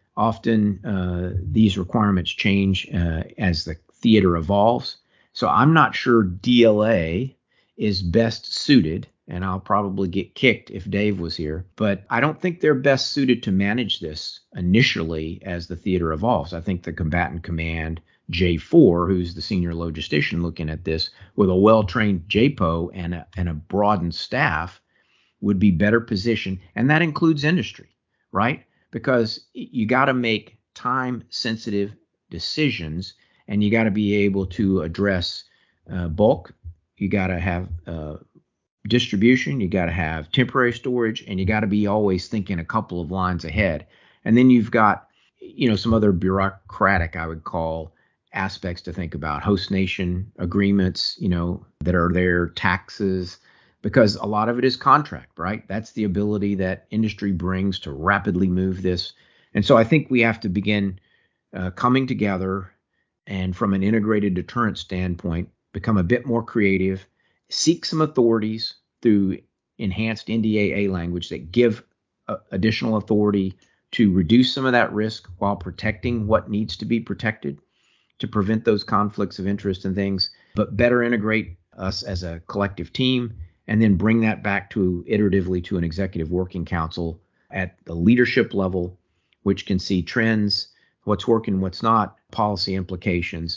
Often these requirements change as the theater evolves. So I'm not sure DLA is best suited, and I'll probably get kicked if Dave was here, but I don't think they're best suited to manage this initially as the theater evolves. I think the combatant command J4, who's the senior logistician looking at this, with a well-trained JPO and a broadened staff, would be better positioned. And that includes industry, right? Because you got to make time-sensitive decisions, and you got to be able to address bulk. You got to have distribution. You got to have temporary storage, and you got to be always thinking a couple of lines ahead. And then you've got, some other bureaucratic, I would call, aspects to think about: host nation agreements, that are there, taxes, because a lot of it is contract, right? That's the ability that industry brings to rapidly move this. And so I think we have to begin coming together and, from an integrated deterrence standpoint, become a bit more creative, seek some authorities through enhanced NDAA language that give additional authority to reduce some of that risk while protecting what needs to be protected, to prevent those conflicts of interest and things, but better integrate us as a collective team, and then bring that back to iteratively to an executive working council at the leadership level, which can see trends, what's working, what's not, policy implications,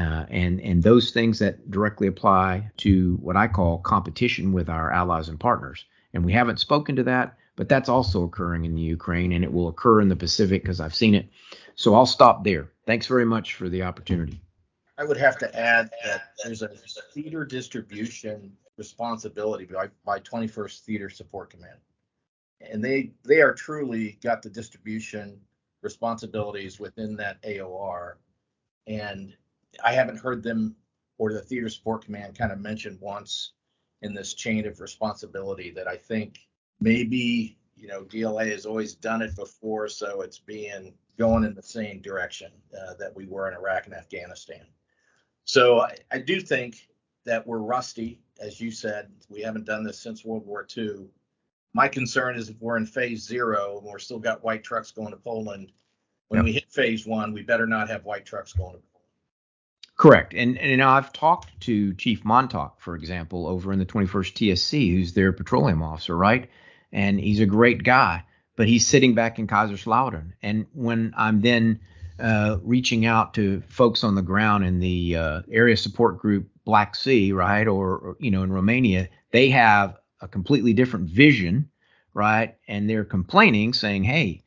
and those things that directly apply to what I call competition with our allies and partners. And we haven't spoken to that, but that's also occurring in the Ukraine, and it will occur in the Pacific because I've seen it. So I'll stop there. Thanks very much for the opportunity. I would have to add that there's a theater distribution responsibility by 21st Theater Support Command. And they are truly got the distribution responsibilities within that AOR. And I haven't heard them or the Theater Support Command kind of mentioned once in this chain of responsibility that I think maybe, DLA has always done it before, so it's going in the same direction that we were in Iraq and Afghanistan. So I do think that we're rusty. As you said, we haven't done this since World War II. My concern is if we're in phase 0 and we're still got white trucks going to Poland, when we hit phase 1, we better not have white trucks going to Poland. Correct. And I've talked to Chief Montauk, for example, over in the 21st TSC, who's their petroleum officer, right? And he's a great guy, but he's sitting back in Kaiserslautern. And when I'm then reaching out to folks on the ground in the area support group Black Sea, right, or in Romania, they have a completely different vision, right? And they're complaining, saying, hey,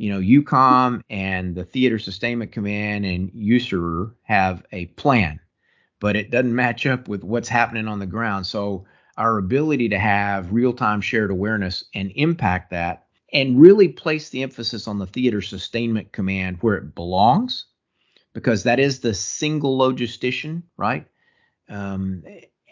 EUCOM and the Theater Sustainment Command and USAR have a plan, but it doesn't match up with what's happening on the ground. So our ability to have real-time shared awareness and impact that, and really place the emphasis on the Theater Sustainment Command where it belongs, because that is the single logistician, right? And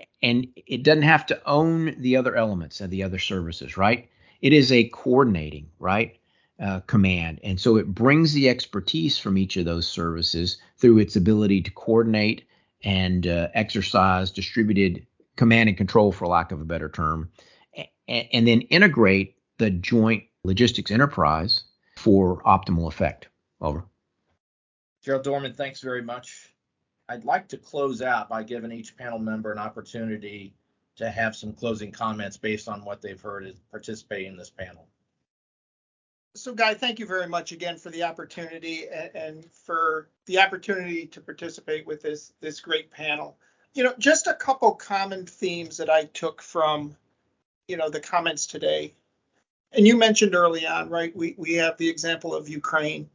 it doesn't have to own the other elements of the other services, right? It is a coordinating, right, command. And so it brings the expertise from each of those services through its ability to coordinate and exercise distributed command and control, for lack of a better term, and then integrate the joint logistics enterprise for optimal effect. Over. Gerald Dorman, thanks very much. I'd like to close out by giving each panel member an opportunity to have some closing comments based on what they've heard as participating in this panel. So, Guy, thank you very much again for the opportunity and for the opportunity to participate with this great panel. Just a couple common themes that I took from, the comments today. And you mentioned early on, right? We have the example of Ukraine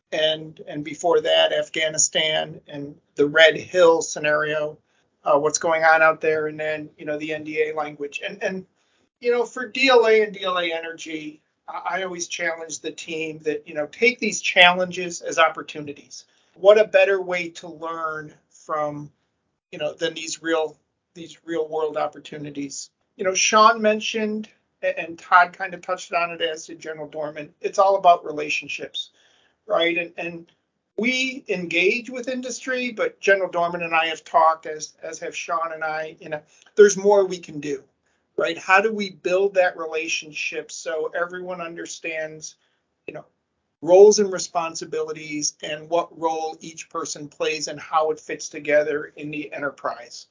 and before that, Afghanistan and the Red Hill scenario, what's going on out there, and then, the NDA language. And for DLA and DLA Energy, I always challenge the team that, take these challenges as opportunities. What a better way to learn from, than these real world opportunities. Sean mentioned, and Todd kind of touched on it, as did General Dorman. It's all about relationships, right? And we engage with industry, but General Dorman and I have talked, as have Sean and I, there's more we can do, right? How do we build that relationship so everyone understands, roles and responsibilities and what role each person plays and how it fits together in the enterprise?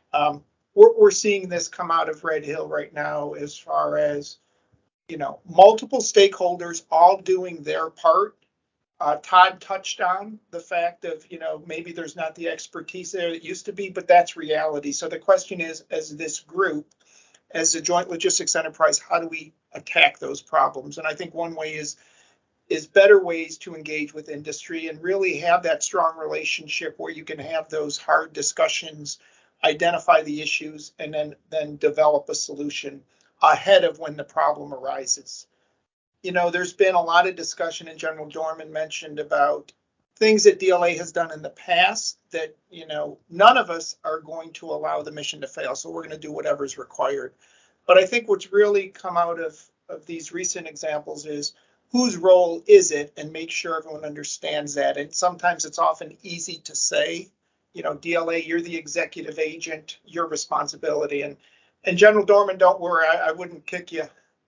We're seeing this come out of Red Hill right now, as far as, multiple stakeholders all doing their part. Todd touched on the fact of, maybe there's not the expertise there that used to be, but that's reality. So the question is, as this group, as a joint logistics enterprise, how do we attack those problems? And I think one way is better ways to engage with industry and really have that strong relationship where you can have those hard discussions, identify the issues, and then develop a solution ahead of when the problem arises. There's been a lot of discussion, and General Dorman mentioned about things that DLA has done in the past that, none of us are going to allow the mission to fail. So we're going to do whatever's required. But I think what's really come out of these recent examples is whose role is it, and make sure everyone understands that. And sometimes it's often easy to say, DLA, you're the executive agent, your responsibility. And General Dorman, don't worry, I wouldn't kick you.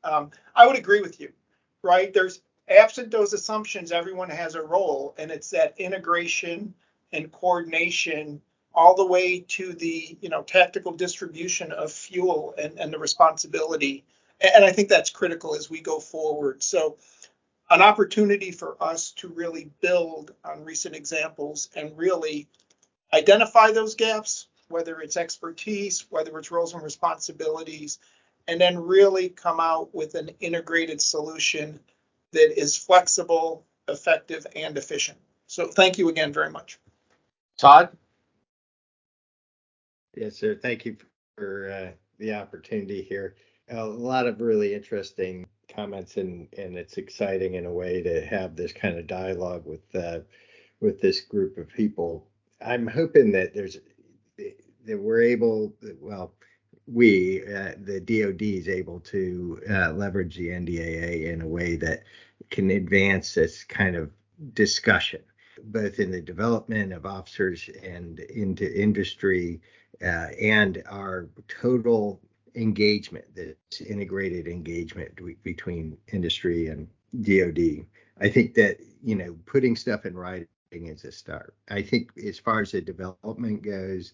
I would agree with you. Right? There's, absent those assumptions, everyone has a role, and it's that integration and coordination all the way to the, tactical distribution of fuel and the responsibility. And I think that's critical as we go forward. So an opportunity for us to really build on recent examples and really identify those gaps, whether it's expertise, whether it's roles and responsibilities, and then really come out with an integrated solution that is flexible, effective, and efficient. So thank you again very much. Todd? Yes, sir. Thank you for the opportunity here. A lot of really interesting comments, and it's exciting in a way to have this kind of dialogue with this group of people. I'm hoping that we're able, well, the DoD is able to leverage the NDAA in a way that can advance this kind of discussion, both in the development of officers and into industry, and our total engagement, this integrated engagement between industry and DoD. I think that, putting stuff in writing is a start. I think as far as the development goes,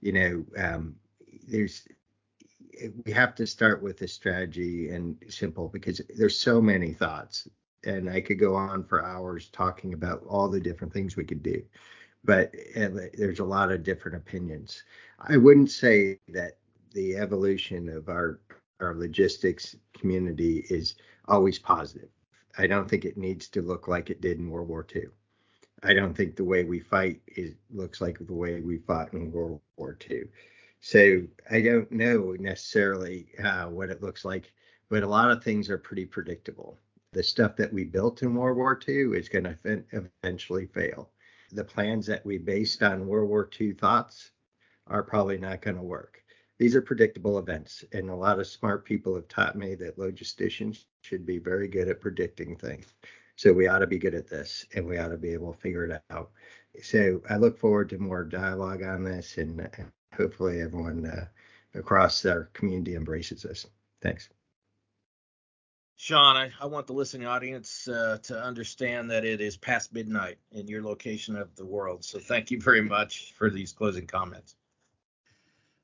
we have to start with a strategy and simple, because there's so many thoughts, and I could go on for hours talking about all the different things we could do, but there's a lot of different opinions. I wouldn't say that the evolution of our logistics community is always positive. I don't think it needs to look like it did in World War II. I don't think the way we fight looks like the way we fought in World War II. So I don't know necessarily what it looks like, but a lot of things are pretty predictable. The stuff that we built in World War II is going to eventually fail. The plans that we based on World War II thoughts are probably not going to work. These are predictable events, and a lot of smart people have taught me that logisticians should be very good at predicting things. So we ought to be good at this, and we ought to be able to figure it out. So I look forward to more dialogue on this, and hopefully everyone across our community embraces this. Thanks. Sean, I want the listening audience to understand that it is past midnight in your location of the world. So thank you very much for these closing comments.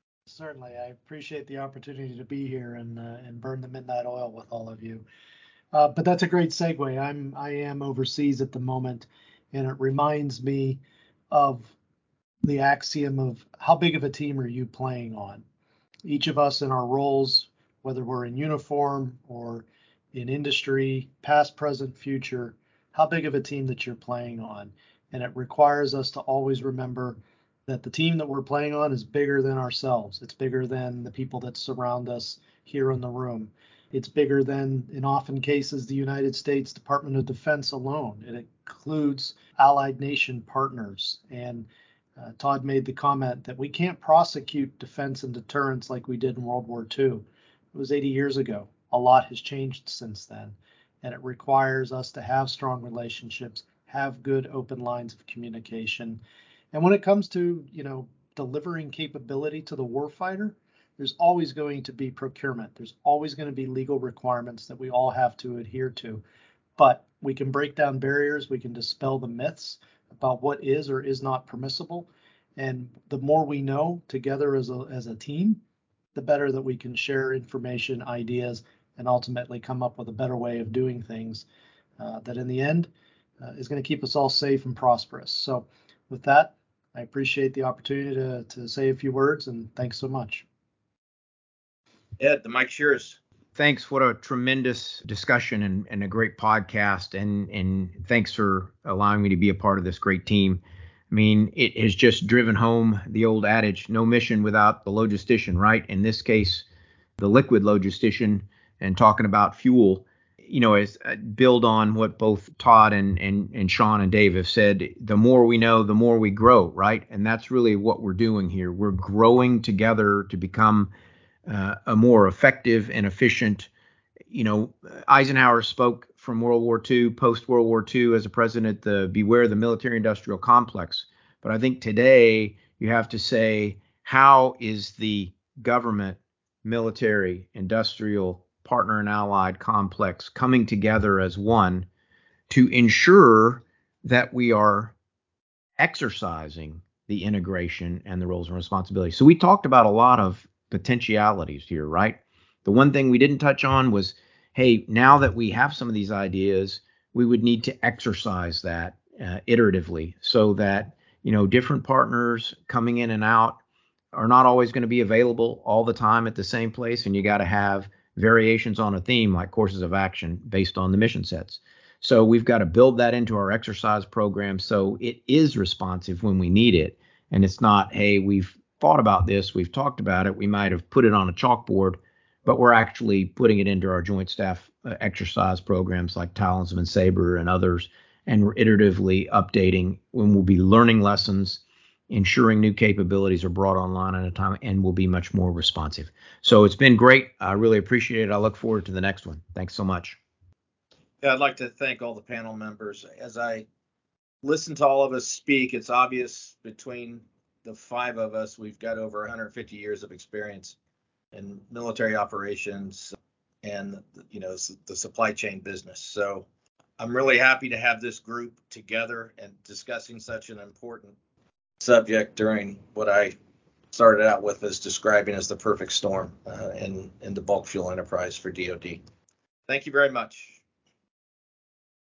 Certainly, I appreciate the opportunity to be here and burn the midnight oil with all of you. But that's a great segue. I am overseas at the moment, and it reminds me of the axiom of how big of a team are you playing on? Each of us in our roles, whether we're in uniform or in industry, past, present, future, how big of a team that you're playing on. And it requires us to always remember that the team that we're playing on is bigger than ourselves. It's bigger than the people that surround us here in the room. It's bigger than, in often cases, the United States Department of Defense alone. It includes allied nation partners. And Todd made the comment that we can't prosecute defense and deterrence like we did in World War II. It was 80 years ago. A lot has changed since then. And it requires us to have strong relationships, have good open lines of communication. And when it comes to, delivering capability to the warfighter, there's always going to be procurement. There's always going to be legal requirements that we all have to adhere to. But we can break down barriers. We can dispel the myths about what is or is not permissible. And the more we know together as a team, the better that we can share information, ideas, and ultimately come up with a better way of doing things that in the end is going to keep us all safe and prosperous. So with that, I appreciate the opportunity to say a few words, and thanks so much. Ed, the mic's yours. Thanks. What a tremendous discussion and a great podcast. And thanks for allowing me to be a part of this great team. I mean, it has just driven home the old adage, no mission without the logistician, right? In this case, the liquid logistician, and talking about fuel, as build on what both Todd and Sean and Dave have said, the more we know, the more we grow, right? And that's really what we're doing here. We're growing together to become a more effective and efficient. Eisenhower spoke from World War II, post World War II, as a president, beware the military industrial complex. But I think today you have to say, how is the government, military, industrial, partner and allied complex coming together as one to ensure that we are exercising the integration and the roles and responsibilities? So we talked about a lot of potentialities here, right? The one thing we didn't touch on was, hey, now that we have some of these ideas, we would need to exercise that iteratively so that, different partners coming in and out are not always going to be available all the time at the same place. And you got to have variations on a theme like courses of action based on the mission sets. So we've got to build that into our exercise program so it is responsive when we need it. And it's not, hey, we've thought about this, we've talked about it, we might have put it on a chalkboard, but we're actually putting it into our joint staff exercise programs like Talisman, Sabre, and others. And we're iteratively updating when we'll be learning lessons, ensuring new capabilities are brought online at a time, and will be much more responsive. So it's been great. I really appreciate it. I look forward to the next one. Thanks so much. Yeah, I'd like to thank all the panel members. As I listen to all of us speak, it's obvious between the five of us, we've got over 150 years of experience in military operations and, the supply chain business. So I'm really happy to have this group together and discussing such an important subject during what I started out with as describing as the perfect storm in the bulk fuel enterprise for DoD. Thank you very much.